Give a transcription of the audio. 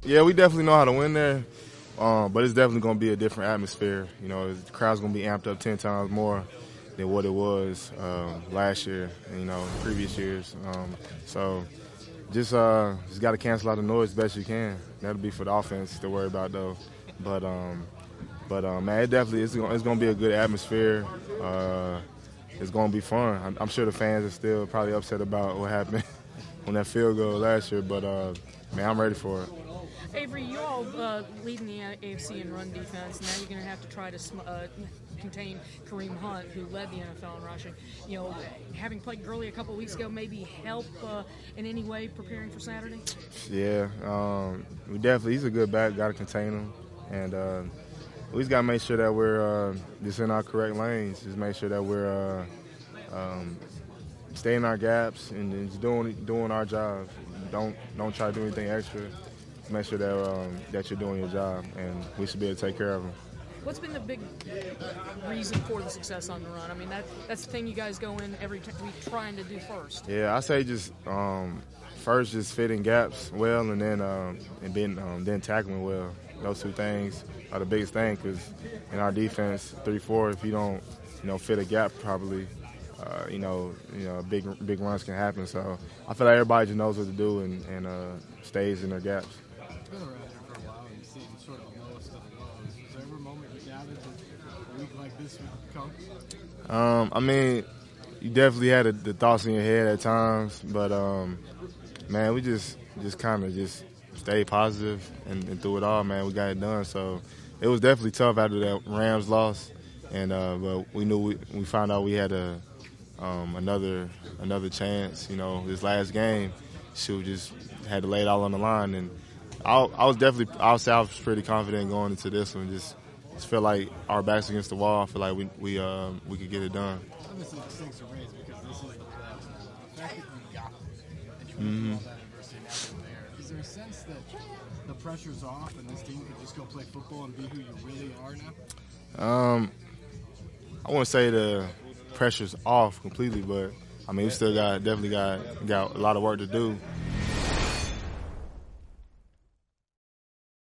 Yeah, we definitely know how to win there, but it's definitely going to be a different atmosphere. You know, the crowd's going to be amped up 10 times more than what it was last year, you know, previous years. So just got to cancel out the noise as best you can. That'll be for the offense to worry about, though. But man, it definitely it's going to be a good atmosphere. It's going to be fun. I'm sure the fans are still probably upset about what happened on that field goal last year, but man, I'm ready for it. Avery, you all leading the AFC in run defense. Now you're going to have to try to contain Kareem Hunt, who led the NFL in rushing. You know, having played Gurley a couple of weeks ago, maybe help in any way preparing for Saturday? Yeah, he's a good back. Got to contain him, and we just got to make sure that we're just in our correct lanes. Just make sure that we're staying in our gaps and just doing our job. Don't try to do anything extra. Make sure that you're doing your job, and we should be able to take care of them. What's been the big reason for the success on the run? I mean, that's the thing you guys go in every week trying to do first. Yeah, I say just first just fitting gaps well, and then tackling well. Those two things are the biggest thing, because in our defense, 3-4, if you don't fit a gap properly, big runs can happen. So I feel like everybody just knows what to do and stays in their gaps. You've been around here for a while, and you've seen sort of the lowest of the lows. Is there ever a moment you doubted that a week like this would come? I mean, you definitely had the thoughts in your head at times, but man, we just kind of just stayed positive and through it all, man, we got it done. So it was definitely tough after that Rams loss, and but we knew we found out we had another chance. You know, this last game, shoot, just had to lay it all on the line, and I was pretty confident going into this one. Just feel like our backs against the wall. I feel like we could get it done. Obviously, the stakes are raised because this is the playoffs. The fact that you got them and you all that adversity now there. Is there a sense that the pressure's off and this team could just go play football and be who you really are now? I wouldn't say the pressure's off completely, but I mean we still definitely got a lot of work to do.